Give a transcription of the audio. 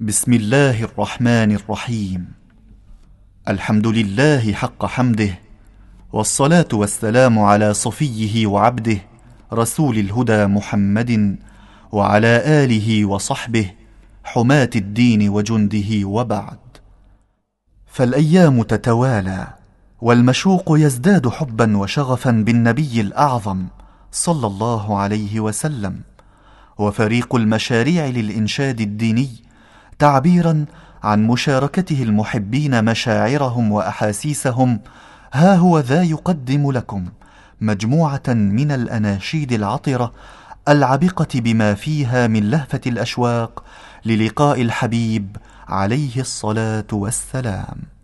بسم الله الرحمن الرحيم. الحمد لله حق حمده، والصلاة والسلام على صفيه وعبده رسول الهدى محمد، وعلى آله وصحبه حماة الدين وجنده، وبعد. فالأيام تتوالى، والمشوق يزداد حبا وشغفا بالنبي الأعظم صلى الله عليه وسلم، وفريق المشاريع للإنشاد الديني تعبيرا عن مشاركته المحبين مشاعرهم وأحاسيسهم، ها هو ذا يقدم لكم مجموعة من الأناشيد العطرة العبقة بما فيها من لهفة الأشواق للقاء الحبيب عليه الصلاة والسلام.